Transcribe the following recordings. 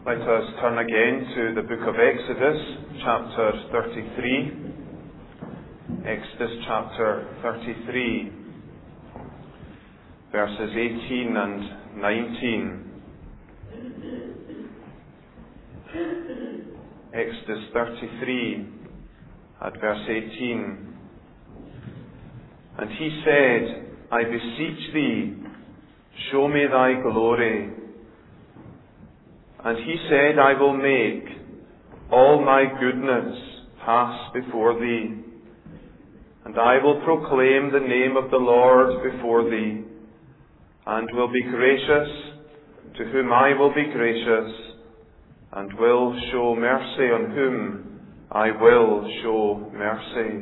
Let us turn again to the book of Exodus, chapter 33. Exodus chapter 33, verses 18 and 19. Exodus 33 at verse 18. And he said, I beseech thee, show me thy glory. And he said, I will make all my goodness pass before thee, and I will proclaim the name of the Lord before thee, and will be gracious to whom I will be gracious, and will show mercy on whom I will show mercy.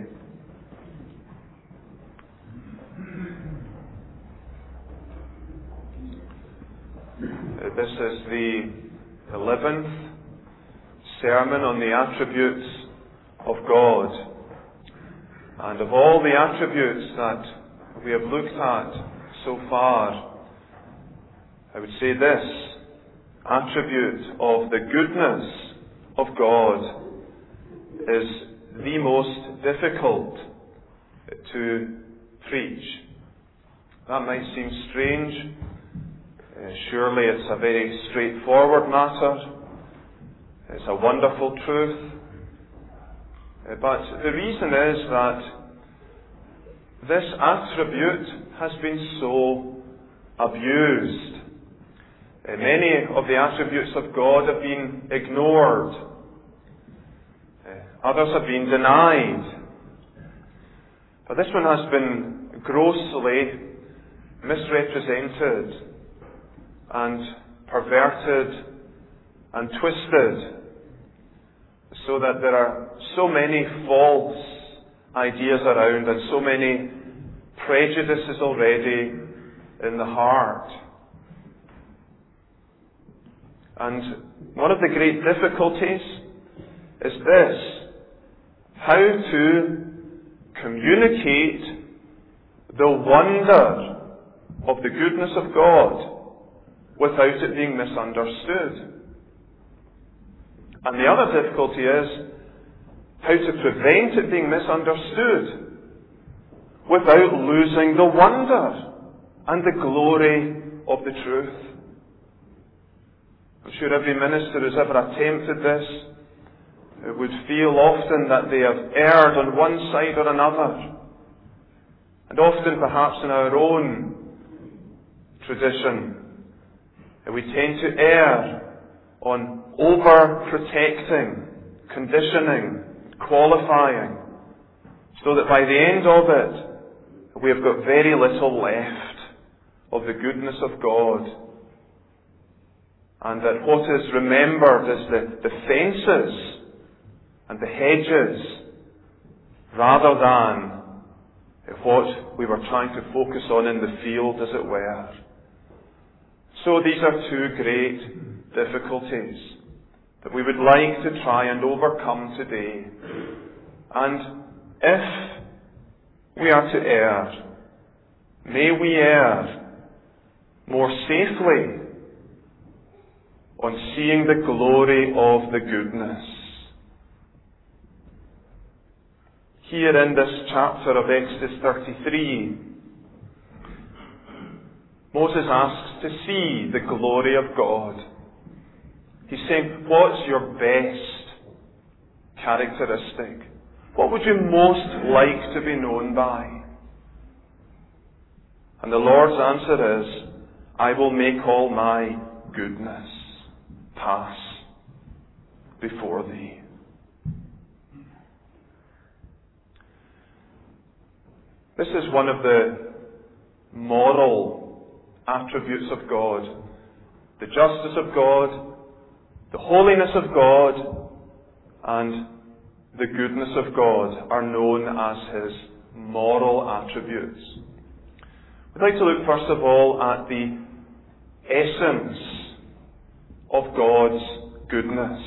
This is the 11th sermon on the attributes of God. And of all the attributes that we have looked at so far, I would say this attribute of the goodness of God is the most difficult to preach. That might seem strange. Surely it's a very straightforward matter. It's a wonderful truth. But the reason is that this attribute has been so abused. Many of the attributes of God have been ignored. Others have been denied. But this one has been grossly misrepresented and perverted and twisted, so that there are so many false ideas around and so many prejudices already in the heart. And one of the great difficulties is this: how to communicate the wonder of the goodness of God without it being misunderstood. And the other difficulty is how to prevent it being misunderstood without losing the wonder and the glory of the truth. I'm sure every minister who's ever attempted this would feel often that they have erred on one side or another. And often, perhaps in our own tradition, we tend to err on over-protecting, conditioning, qualifying, so that by the end of it, we have got very little left of the goodness of God. And that what is remembered is the fences and the hedges, rather than what we were trying to focus on in the field, as it were. So these are two great difficulties that we would like to try and overcome today. And if we are to err, may we err more safely on seeing the glory of the goodness. Here in this chapter of Exodus 33, Moses asks to see the glory of God. He's saying, what's your best characteristic? What would you most like to be known by? And the Lord's answer is, I will make all my goodness pass before thee. This is one of the moral attributes of God. The justice of God, the holiness of God, and the goodness of God are known as His moral attributes. We'd like to look first of all at the essence of God's goodness.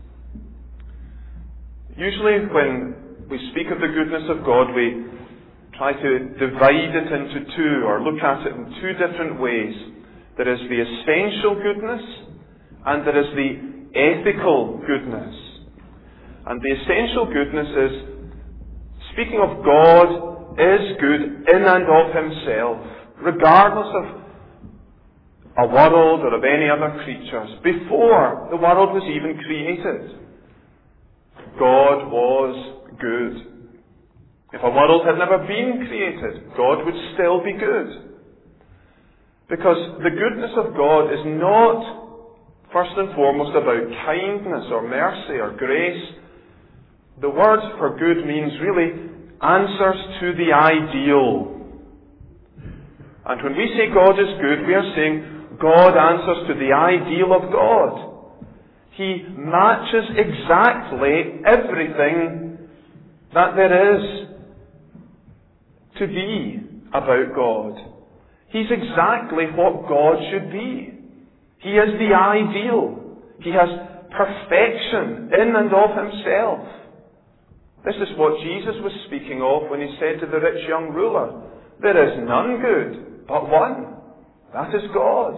Usually when we speak of the goodness of God, we try to divide it into two, or look at it in two different ways. There is the essential goodness, and there is the ethical goodness. And the essential goodness is, speaking of God is good in and of himself, regardless of a world or of any other creatures. Before the world was even created, God was good. If a world had never been created, God would still be good. Because the goodness of God is not, first and foremost, about kindness or mercy or grace. The word for good means really answers to the ideal. And when we say God is good, we are saying God answers to the ideal of God. He matches exactly everything that there is to be about God. He's exactly what God should be. He is the ideal. He has perfection in and of himself. This is what Jesus was speaking of when he said to the rich young ruler, "There is none good but one. That is God."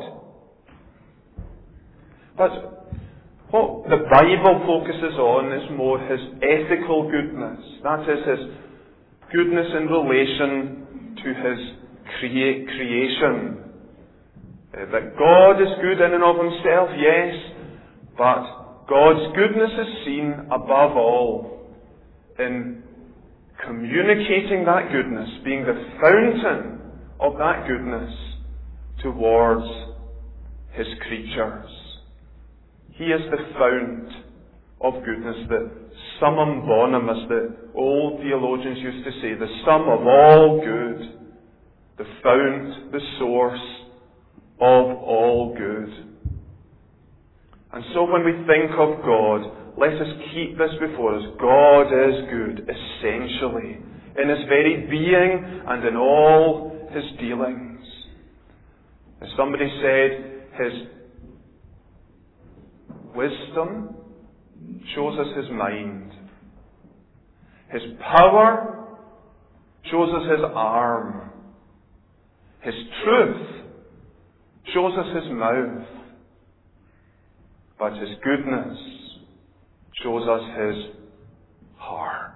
But what the Bible focuses on is more his ethical goodness. That is his goodness in relation to his creation. That God is good in and of himself, yes, but God's goodness is seen above all in communicating that goodness, being the fountain of that goodness towards his creatures. He is the fount of goodness, the summum bonum, as the old theologians used to say, the sum of all good, the fount, the source of all good. And so when we think of God, let us keep this before us. God is good, essentially, in his very being and in all his dealings. As somebody said, his wisdom shows us his mind. His power shows us his arm. His truth shows us his mouth. But his goodness shows us his heart.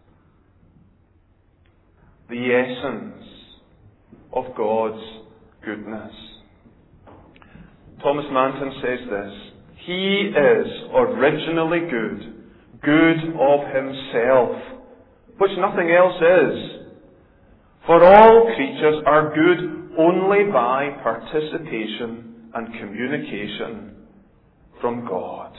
The essence of God's goodness. Thomas Manton says this: He is originally good, good of himself, which nothing else is. For all creatures are good only by participation and communication from God.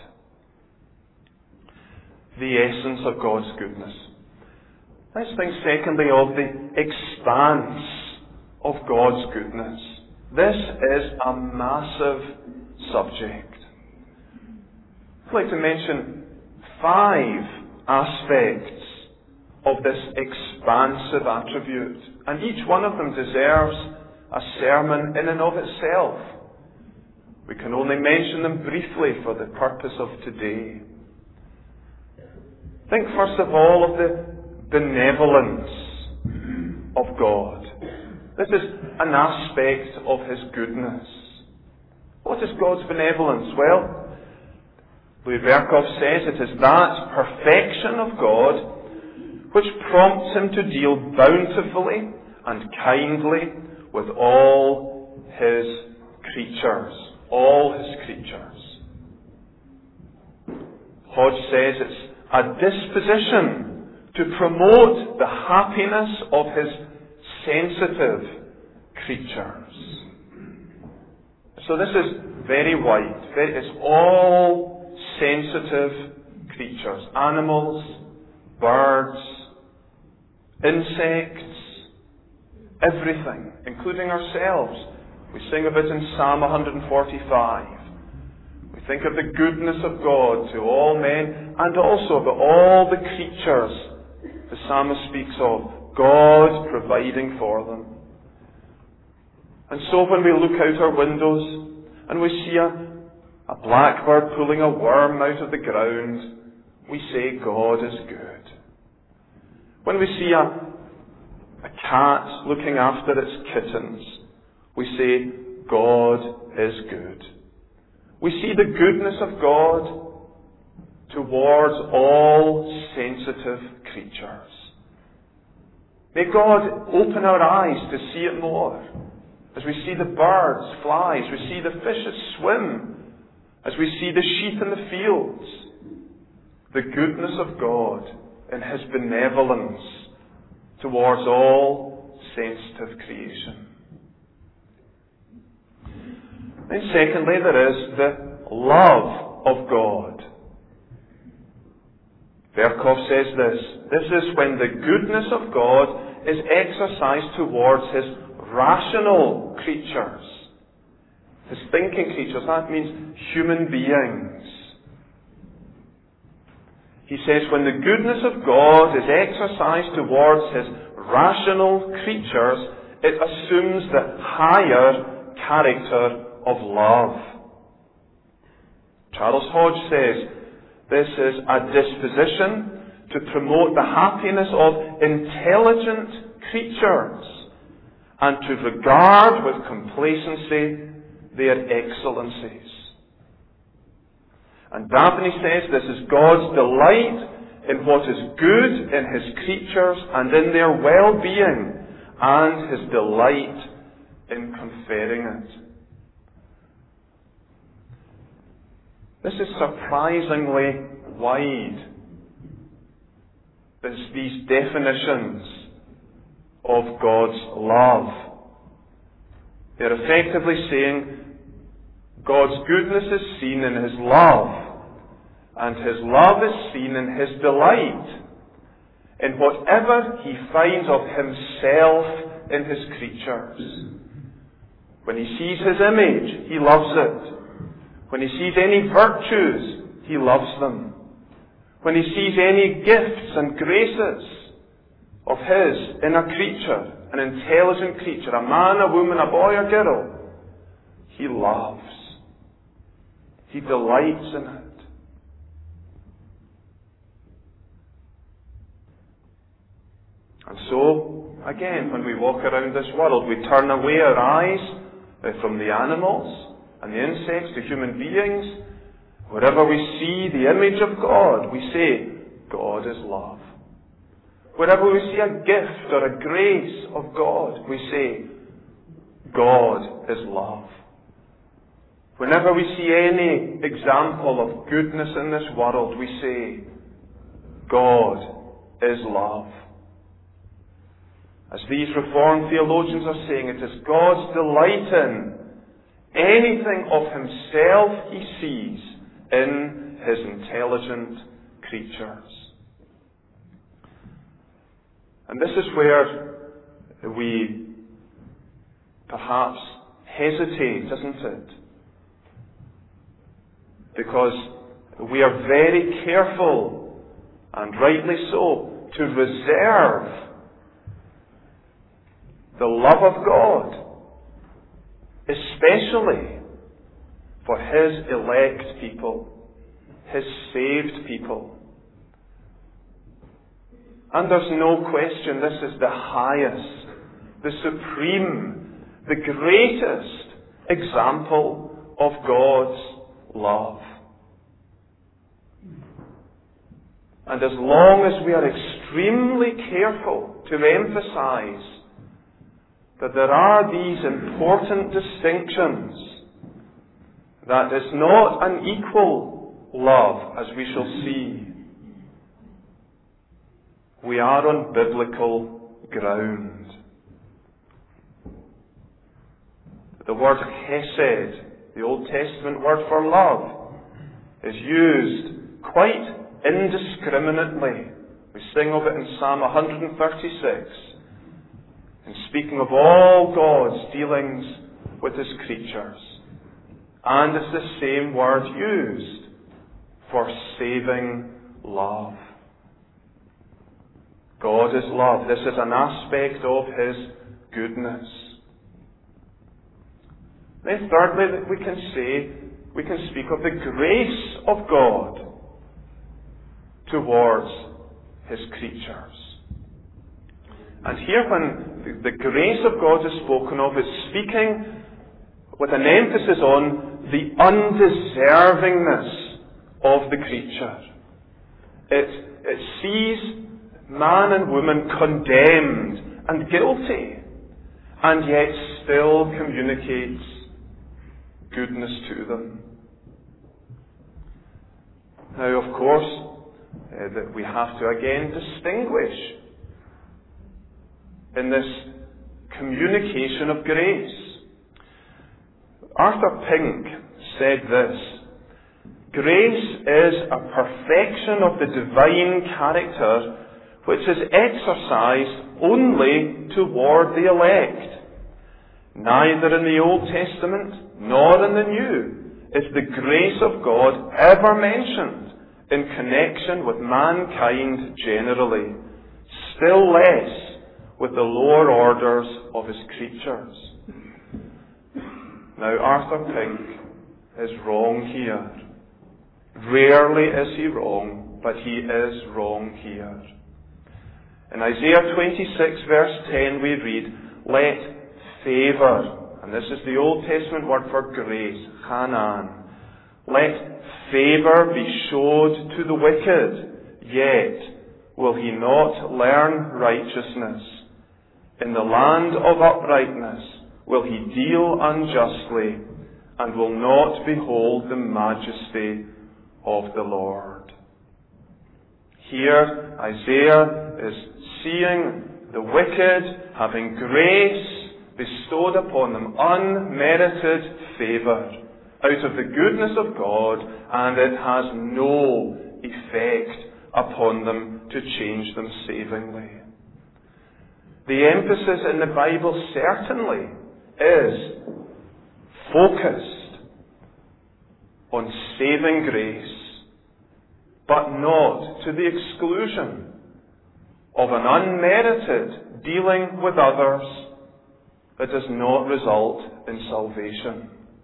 The essence of God's goodness. Let's think secondly of the expanse of God's goodness. This is a massive subject. I'd like to mention 5 aspects of this expansive attribute, and each one of them deserves a sermon in and of itself. We can only mention them briefly for the purpose of today. Think first of all of the benevolence of God. This is an aspect of his goodness. What is God's benevolence? Well, Louis Berkhoff says it is that perfection of God which prompts him to deal bountifully and kindly with all his creatures. All his creatures. Hodge says it's a disposition to promote the happiness of his sensitive creatures. So this is very wide. It's all sensitive creatures. Animals, birds, insects, everything, including ourselves. We sing of it in Psalm 145. We think of the goodness of God to all men and also of all the creatures the psalmist speaks of, God providing for them. And so when we look out our windows and we see a blackbird pulling a worm out of the ground, we say God is good. When we see a cat looking after its kittens, we say God is good. We see the goodness of God towards all sensitive creatures. May God open our eyes to see it more. As we see the birds fly, as we see the fishes swim, as we see the sheep in the fields, the goodness of God in His benevolence towards all sensitive creation. Then secondly, there is the love of God. Berkhoff says this: this is when the goodness of God is exercised towards His rational creatures, His thinking creatures. That means human beings. He says when the goodness of God is exercised towards His rational creatures, it assumes the higher character of love. Charles Hodge says, this is a disposition to promote the happiness of intelligent creatures and to regard with complacency their excellencies. And Dabney says this is God's delight in what is good in His creatures and in their well-being, and His delight in conferring it. This is surprisingly wide, these definitions of God's love. They're effectively saying God's goodness is seen in His love, and His love is seen in His delight, in whatever He finds of Himself in His creatures. When He sees His image, He loves it. When He sees any virtues, He loves them. When He sees any gifts and graces of His in a creature, an intelligent creature, a man, a woman, a boy or girl, He loves. He delights in it. And so, again, when we walk around this world, we turn away our eyes from the animals and the insects to human beings. Wherever we see the image of God, we say, God is love. Wherever we see a gift or a grace of God, we say, God is love. Whenever we see any example of goodness in this world, we say, God is love. As these Reformed theologians are saying, it is God's delight in anything of Himself He sees in His intelligent creatures. And this is where we perhaps hesitate, isn't it? Because we are very careful, and rightly so, to reserve the love of God, especially for His elect people, His saved people. And there's no question this is the highest, the supreme, the greatest example of God's love. And as long as we are extremely careful to emphasize that there are these important distinctions, that is not an equal love, as we shall see, we are on biblical ground. The word chesed, the Old Testament word for love, is used quite indiscriminately. We sing of it in Psalm 136, in speaking of all God's dealings with His creatures. And it's the same word used for saving love. God is love. This is an aspect of His goodness. Then thirdly, we can speak of the grace of God towards His creatures. And here when the grace of God is spoken of, it's speaking with an emphasis on the undeservingness of the creature. It sees man and woman condemned and guilty, and yet still communicates goodness to them. Now, of course, that we have to again distinguish in this communication of grace. Arthur Pink said this: grace is a perfection of the divine character which is exercised only toward the elect. Neither in the Old Testament nor in the New is the grace of God ever mentioned in connection with mankind generally, still less with the lower orders of His creatures. Now, Arthur Pink is wrong here. Rarely is he wrong, but he is wrong here. In Isaiah 26 verse 10 we read, let favor, and this is the Old Testament word for grace, Hanan, let favor be showed to the wicked, yet will he not learn righteousness. In the land of uprightness will he deal unjustly, and will not behold the majesty of the Lord. Here, Isaiah is seeing the wicked having grace bestowed upon them, unmerited favour, out of the goodness of God, and it has no effect upon them to change them savingly. The emphasis in the Bible certainly is focused on saving grace, but not to the exclusion of an unmerited dealing with others that does not result in salvation.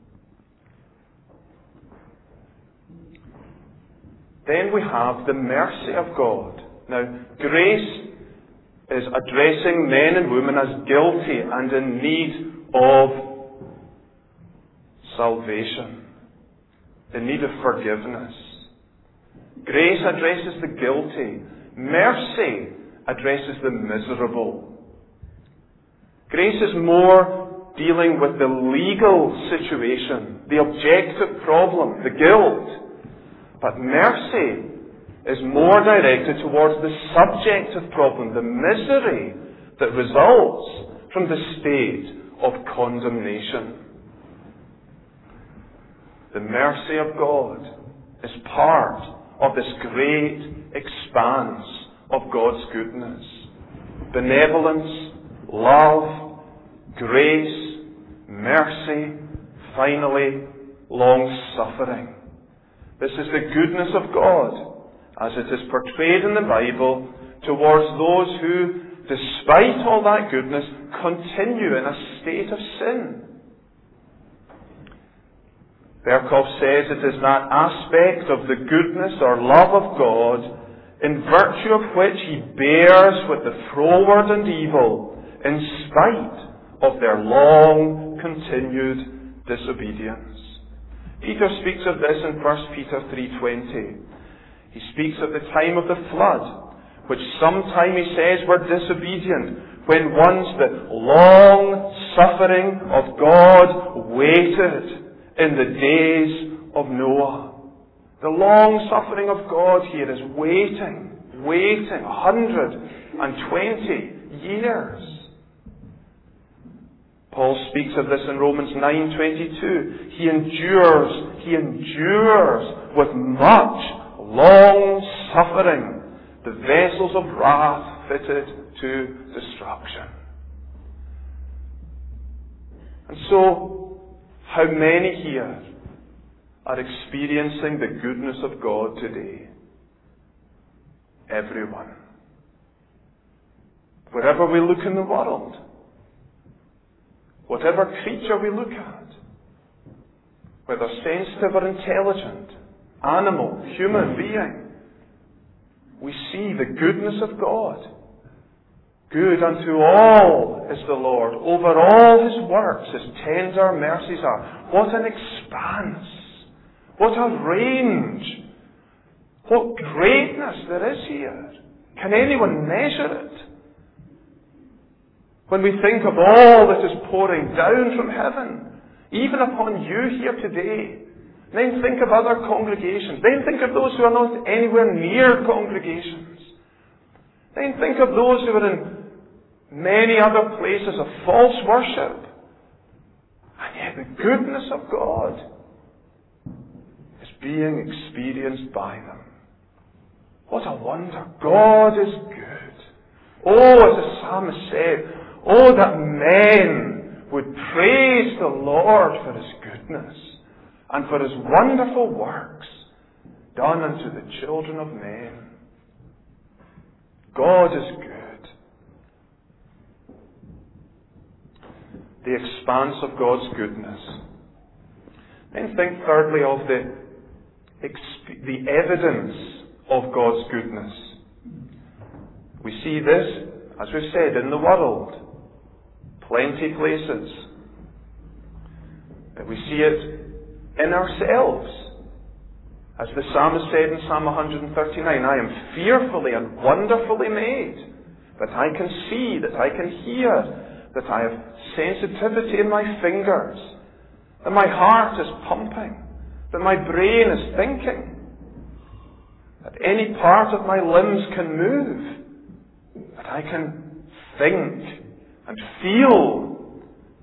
Then we have the mercy of God. Now, grace is addressing men and women as guilty and in need of salvation, in need of forgiveness. Grace addresses the guilty. Mercy addresses the miserable. Grace is more dealing with the legal situation, the objective problem, the guilt. But mercy is more directed towards the subjective problem, the misery that results from the state of condemnation. The mercy of God is part of this great expanse of God's goodness. Benevolence, love, grace, mercy, finally, long-suffering. This is the goodness of God, as it is portrayed in the Bible, towards those who, despite all that goodness, continue in a state of sin. Berkhoff says it is that aspect of the goodness or love of God in virtue of which He bears with the froward and evil in spite of their long continued disobedience. Peter speaks of this in 1 Peter 3:20. He speaks of the time of the flood, which sometime, he says, were disobedient, when once the long suffering of God waited in the days of Noah. The long suffering of God here is waiting 120 years. Paul speaks of this in Romans 9:22. He endures with much long suffering the vessels of wrath fitted to destruction. And so, how many here are experiencing the goodness of God today? Everyone. Wherever we look in the world, whatever creature we look at, whether sensitive or intelligent, animal, human being, we see the goodness of God. Good unto all is the Lord. Over all His works, His tender mercies are. What an expanse! What a range What greatness there is here. Can anyone measure it? When we think of all that is pouring down from heaven, even upon you here today, then think of other congregations. Then think of those who are not anywhere near congregations. Then think of those who are in many other places of false worship. And yet the goodness of God is being experienced by them. What a wonder. God is good. Oh, as the psalmist said, oh, that men would praise the Lord for His goodness and for His wonderful works done unto the children of men. God is good. The expanse of God's goodness. Then think thirdly of the evidence of God's goodness. We see this, as we've said, in the world. Plenty places. But we see it in ourselves. As the psalmist said in Psalm 139, I am fearfully and wonderfully made, that I can see, that I can hear, that I have sensitivity in my fingers, that my heart is pumping, that my brain is thinking, that any part of my limbs can move, that I can think and feel.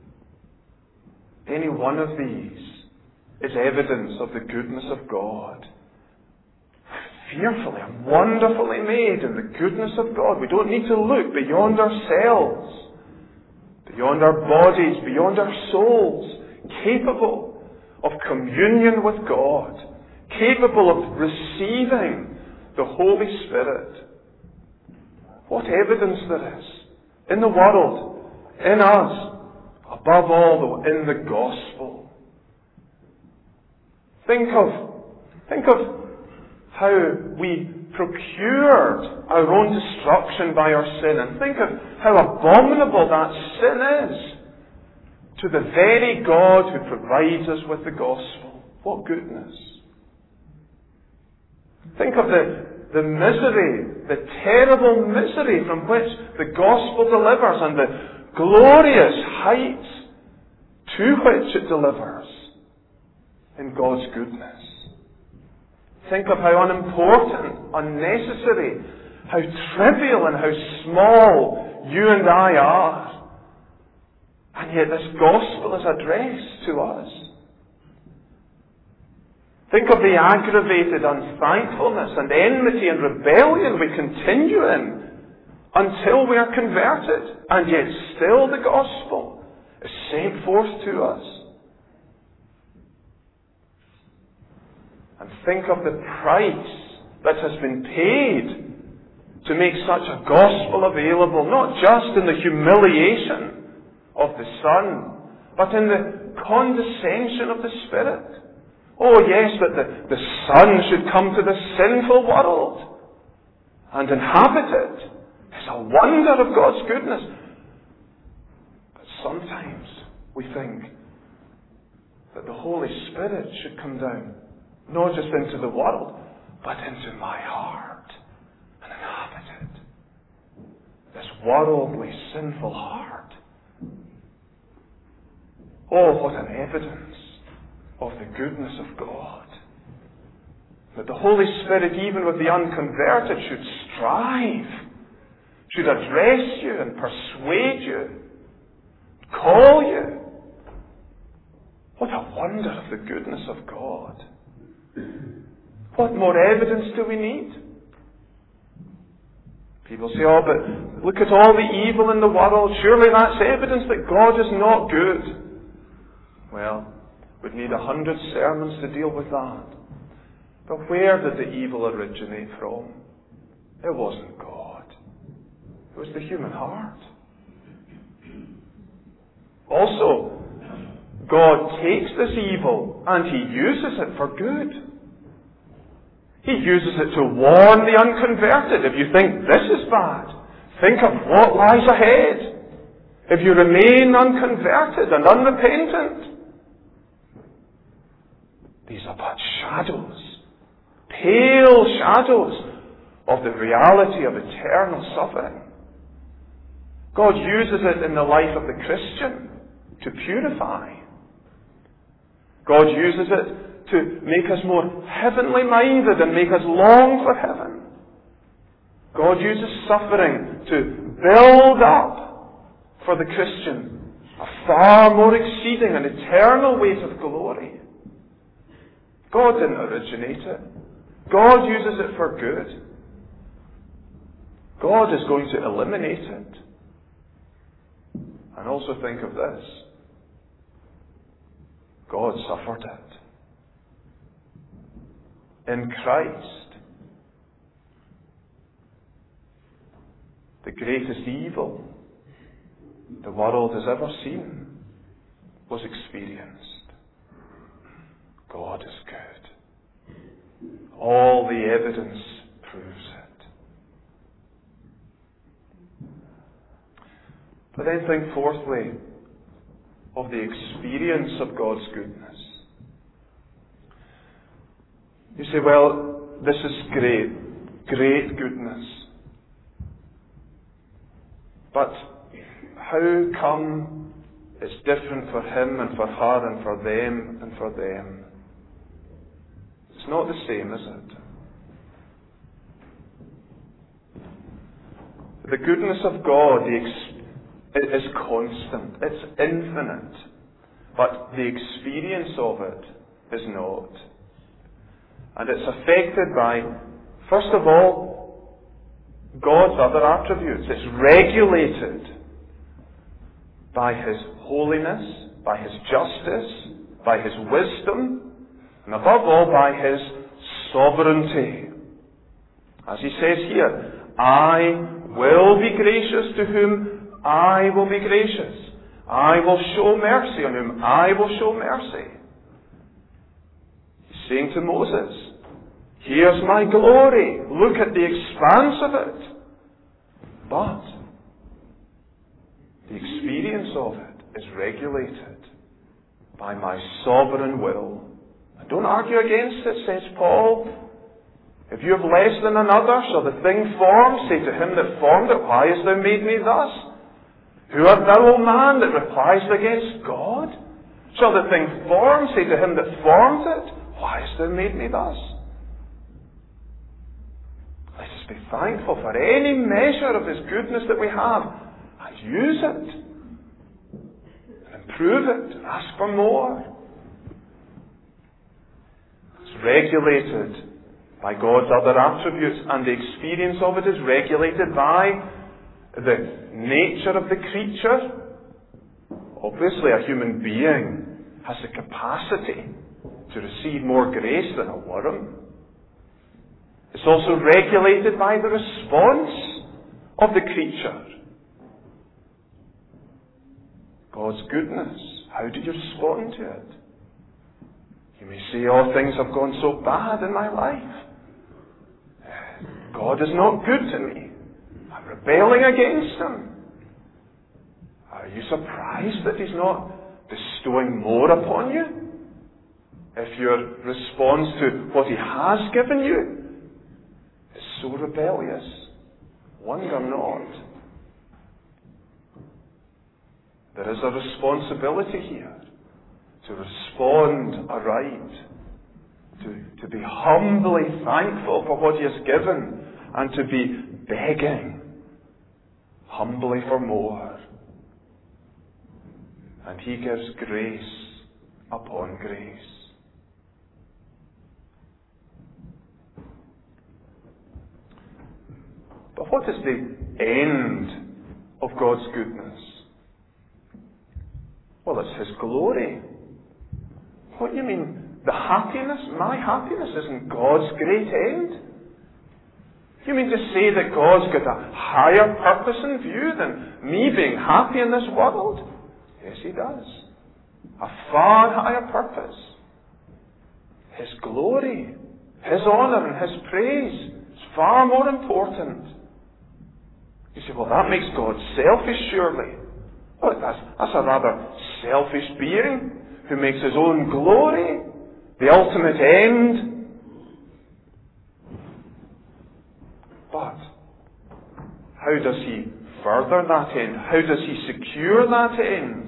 Any one of these is evidence of the goodness of God. Fearfully and wonderfully made in the goodness of God. We don't need to look beyond ourselves, beyond our bodies, beyond our souls, capable of communion with God, capable of receiving the Holy Spirit. What evidence there is in the world, in us, above all, in the gospel. Think of how we procured our own destruction by our sin, and think of how abominable that sin is to the very God who provides us with the gospel. What goodness. Think of the misery, the terrible misery from which the gospel delivers, and the glorious heights to which it delivers in God's goodness. Think of how unimportant, unnecessary, how trivial and how small you and I are. And yet this gospel is addressed to us. Think of the aggravated unthankfulness and enmity and rebellion we continue in until we are converted. And yet still the gospel is sent forth to us. And think of the price that has been paid to make such a gospel available, not just in the humiliation of the Son, but in the condescension of the Spirit. Oh yes, that the Son should come to the sinful world and inhabit it. It's a wonder of God's goodness. But sometimes we think that the Holy Spirit should come down, not just into the world, but into my heart and inhabit it. This worldly, sinful heart. Oh, what an evidence of the goodness of God. That the Holy Spirit, even with the unconverted, should strive, should address you and persuade you, call you. What a wonder of the goodness of God. What more evidence do we need? People say, oh, but look at all the evil in the world. Surely that's evidence that God is not good. Well, we'd need 100 sermons to deal with that. But where did the evil originate from? It wasn't God. It was the human heart. Also, God takes this evil and He uses it for good. He uses it to warn the unconverted. If you think this is bad, think of what lies ahead. If you remain unconverted and unrepentant, these are but shadows pale shadows of the reality of eternal suffering. God uses it in the life of the Christian to purify. God uses it to make us more heavenly minded and make us long for heaven. God uses suffering to build up for the Christian a far more exceeding and eternal weight of glory. God didn't originate it. God uses it for good. God is going to eliminate it. And also think of this. God suffered it. In Christ, the greatest evil the world has ever seen was experienced. God is good. All the evidence proves it. But then think fourthly of the experience of God's goodness. You say, well, this is great goodness. But how come it's different for him and for her and for them and for them? It's not the same, is it? The goodness of God is constant. It's infinite. But the experience of it is not. And it's affected by, first of all, God's other attributes. It's regulated by His holiness, by His justice, by His wisdom, and above all by His sovereignty. As He says here, I will be gracious to whom I will be gracious. I will show mercy on whom I will show mercy. He's saying to Moses, here's my glory. Look at the expanse of it. But the experience of it is regulated by my sovereign will. And don't argue against it, says Paul. If you have less than another, shall the thing formed say to him that formed it, why hast thou made me thus? Who art thou, O man, that repliest against God? Shall the thing formed say to him that formed it, why hast thou made me thus? Let us be thankful for any measure of His goodness that we have, and use it, and improve it, and ask for more. It's regulated by God's other attributes, and the experience of it is regulated by the nature of the creature. Obviously, a human being has the capacity to receive more grace than a worm. It's also regulated by the response of the creature. God's goodness. How do you respond to it? You may say, oh, things have gone so bad in my life. God is not good to me. I'm rebelling against Him. Are you surprised that He's not bestowing more upon you? If your response to what He has given you is so rebellious, wonder not. There is a responsibility here to respond aright, to be humbly thankful for what He has given, and to be begging humbly for more. And He gives grace upon grace. But what is the end of God's goodness? Well, it's His glory. What do you mean? The happiness? My happiness isn't God's great end? You mean to say that God's got a higher purpose in view than me being happy in this world? Yes, He does. A far higher purpose. His glory, His honour and His praise is far more important. You say, well, that makes God selfish, surely. Well, that's a rather selfish being who makes his own glory the ultimate end. how does He further that end? How does He secure that end?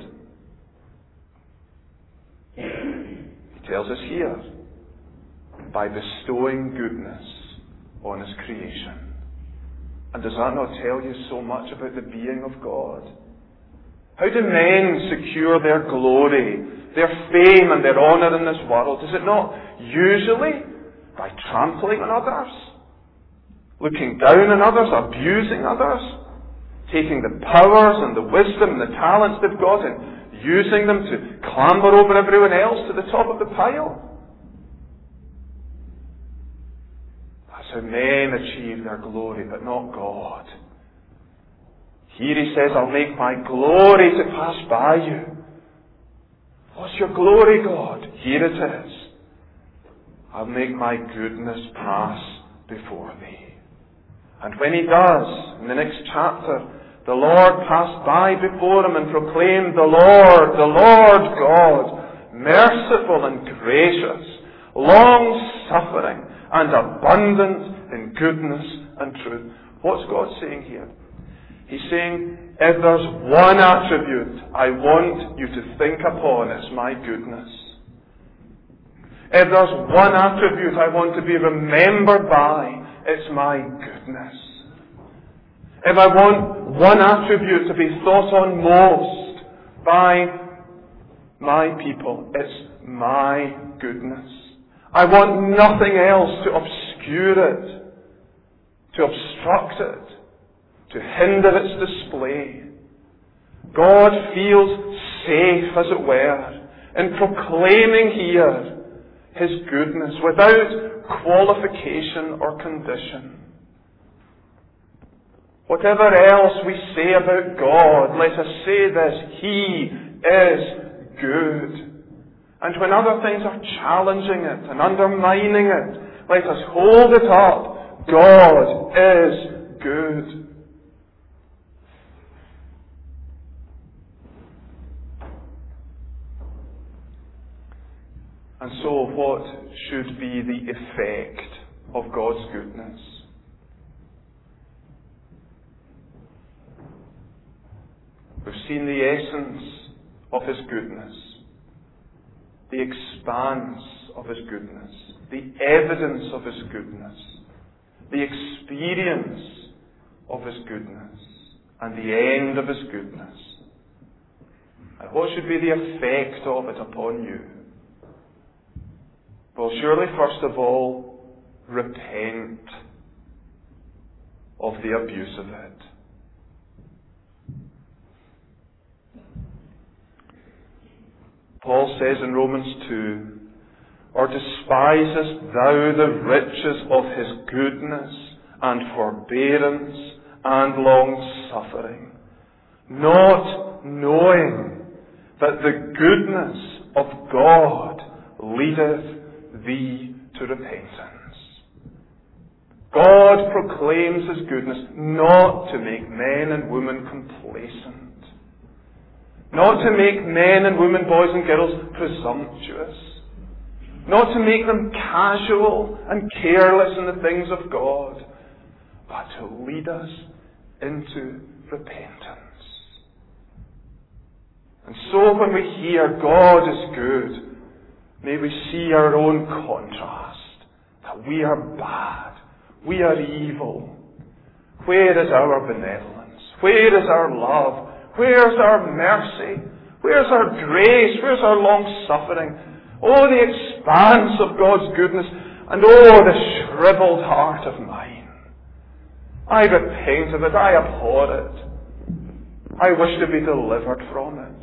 He tells us here, by bestowing goodness on His creation. And does that not tell you so much about the being of God? How do men secure their glory, their fame and their honour in this world? Is it not usually by trampling on others, looking down on others, abusing others, taking the powers and the wisdom and the talents they've got and using them to clamber over everyone else to the top of the pile? That's how men achieve their glory, but not God. Here He says, I'll make my glory to pass by you. What's your glory, God? Here it is. I'll make my goodness pass before thee. And when He does, in the next chapter, the Lord passed by before him and proclaimed, the Lord God, merciful and gracious, long-suffering and abundant in goodness and truth. What's God saying here? He's saying, if there's one attribute I want you to think upon, it's my goodness. If there's one attribute I want to be remembered by, it's my goodness. If I want one attribute to be thought on most by my people, it's my goodness. I want nothing else to obscure it, to obstruct it, to hinder its display. God feels safe, as it were, in proclaiming here His goodness without qualification or condition. Whatever else we say about God, let us say this: He is good. And when other things are challenging it and undermining it, let us hold it up. God is good. And so, what should be the effect of God's goodness? We've seen the essence of His goodness, the expanse of His goodness, the evidence of His goodness, the experience of His goodness, and the end of His goodness. And what should be the effect of it upon you? Well, surely, first of all, repent of the abuse of it. Paul says in Romans 2, or despisest thou the riches of His goodness and forbearance and long-suffering, not knowing that the goodness of God leadeth thee to repentance. God proclaims His goodness not to make men and women complacent, not to make men and women, boys and girls, presumptuous, not to make them casual and careless in the things of God, but to lead us into repentance. And so when we hear God is good, may we see our own contrast, that we are bad, we are evil. Where is our benevolence? Where is our love? Where's our mercy? Where's our grace? Where's our long-suffering? Oh, the expanse of God's goodness, and oh, the shriveled heart of mine. I repent of it. I abhor it. I wish to be delivered from it.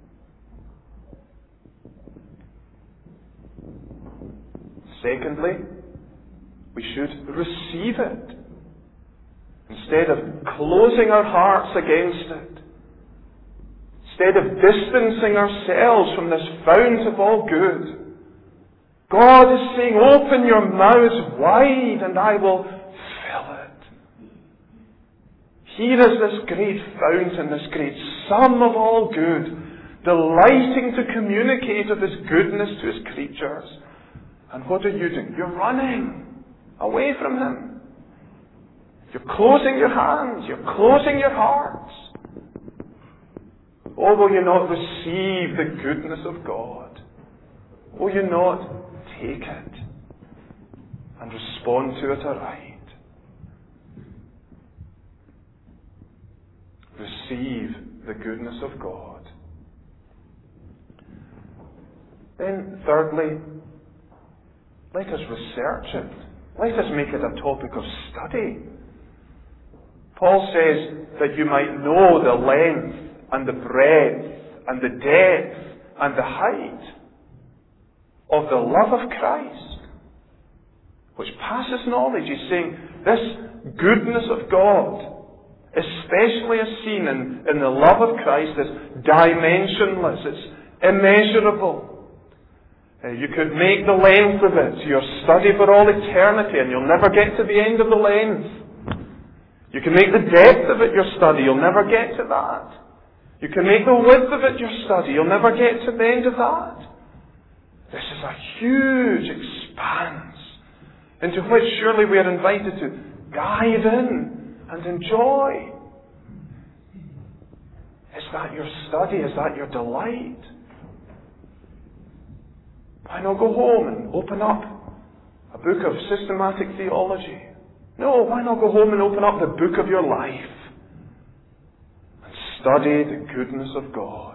Secondly, we should receive it. Instead of closing our hearts against it, instead of distancing ourselves from this fount of all good, God is saying, open your mouths wide and I will fill it. Here is this great fountain, this great sum of all good, delighting to communicate of His goodness to His creatures. And what are you doing? You're running away from Him. You're closing your hands. You're closing your hearts. Oh, will you not receive the goodness of God? Will you not take it and respond to it aright? Receive the goodness of God. Then, thirdly, let us research it. Let us make it a topic of study. Paul says that you might know the length and the breadth and the depth and the height of the love of Christ, which passes knowledge. He's saying this goodness of God, especially as seen in the love of Christ, is dimensionless. It's immeasurable. You could make the length of it your study for all eternity, and you'll never get to the end of the length. You can make the depth of it your study, you'll never get to that. You can make the width of it your study, you'll never get to the end of that. This is a huge expanse into which surely we are invited to dive in and enjoy. Is that your study? Is that your delight? Why not go home and open up a book of systematic theology? No, why not go home and open up the book of your life and study the goodness of God?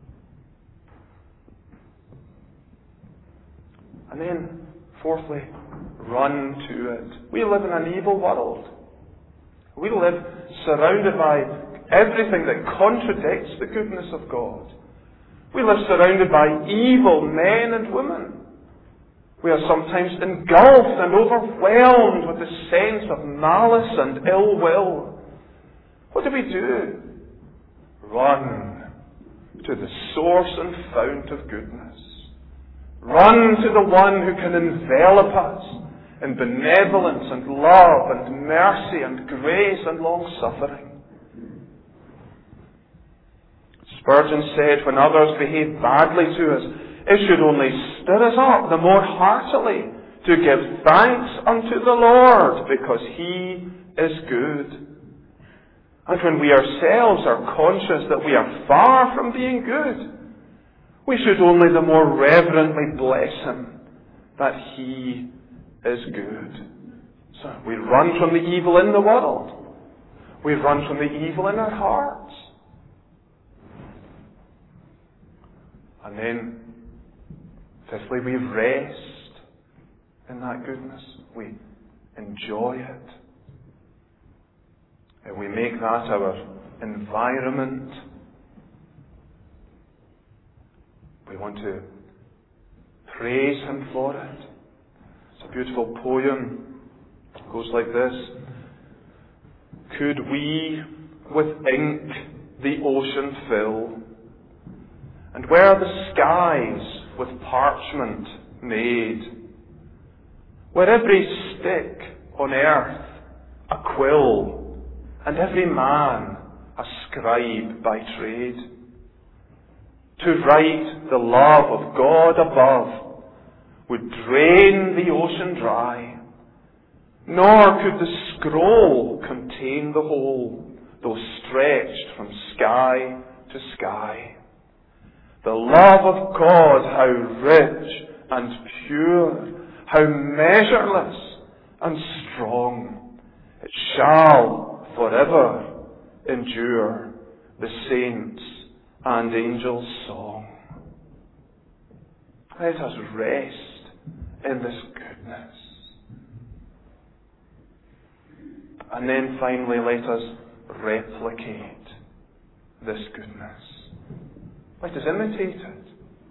And then, fourthly, run to it. We live in an evil world. We live surrounded by everything that contradicts the goodness of God. We live surrounded by evil men and women. We are sometimes engulfed and overwhelmed with a sense of malice and ill will. What do? Run to the source and fount of goodness. Run to the one who can envelop us in benevolence and love and mercy and grace and long-suffering. Spurgeon said, when others behave badly to us, it should only stir us up the more heartily to give thanks unto the Lord, because He is good. And when we ourselves are conscious that we are far from being good, we should only the more reverently bless Him that He is good. So we run from the evil in the world. We run from the evil in our hearts. And then, fifthly, we rest in that goodness. We enjoy it. And we make that our environment. We want to praise Him for it. It's a beautiful poem. It goes like this. Could we with ink the ocean fill, and were the skies with parchment made, were every stick on earth a quill, and every man a scribe by trade, to write the love of God above would drain the ocean dry, nor could the scroll contain the whole, though stretched from sky to sky. The love of God, how rich and pure, how measureless and strong, it shall forever endure, the saints' and angels' song. Let us rest in this goodness. And then finally, let us replicate this goodness. Let us imitate it.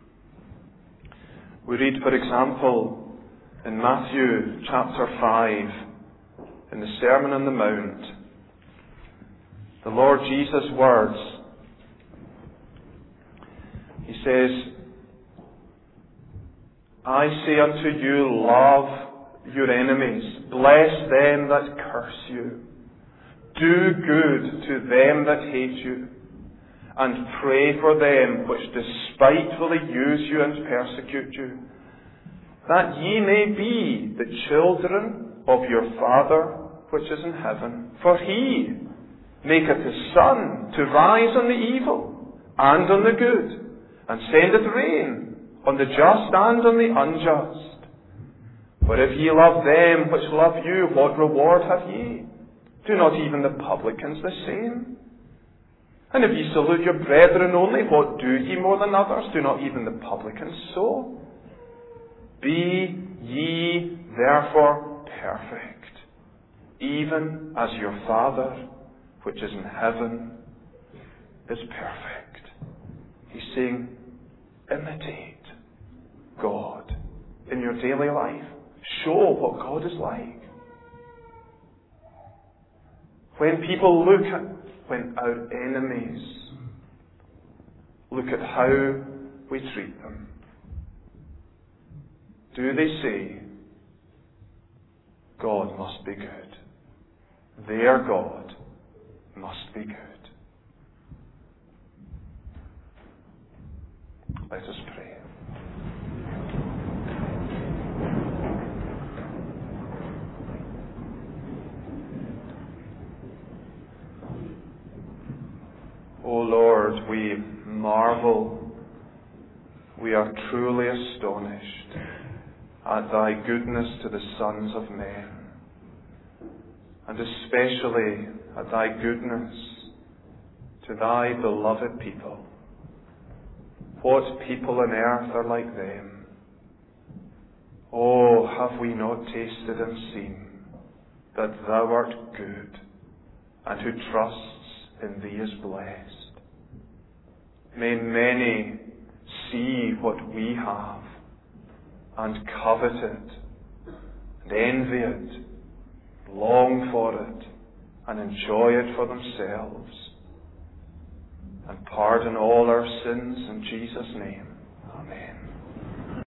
We read, for example, in Matthew chapter 5, in the Sermon on the Mount, the Lord Jesus' words. He says, I say unto you, love your enemies, bless them that curse you, do good to them that hate you, and pray for them which despitefully use you and persecute you, that ye may be the children of your Father which is in heaven. For he maketh his sun to rise on the evil and on the good, and sendeth rain on the just and on the unjust. For if ye love them which love you, what reward have ye? Do not even the publicans the same? And if ye salute your brethren only, what do ye more than others? Do not even the publicans so? Be ye therefore perfect, even as your Father which is in heaven is perfect. He's saying, imitate God in your daily life. Show what God is like. When our enemies look at how we treat them, do they say, God must be good? Their God must be good. Let us pray. O Lord, we marvel, we are truly astonished at thy goodness to the sons of men, and especially at thy goodness to thy beloved people. What people on earth are like them? Oh, have we not tasted and seen that thou art good, and who trusts in thee is blessed? May many see what we have and covet it, and envy it, long for it, and enjoy it for themselves. And pardon all our sins in Jesus' name. Amen.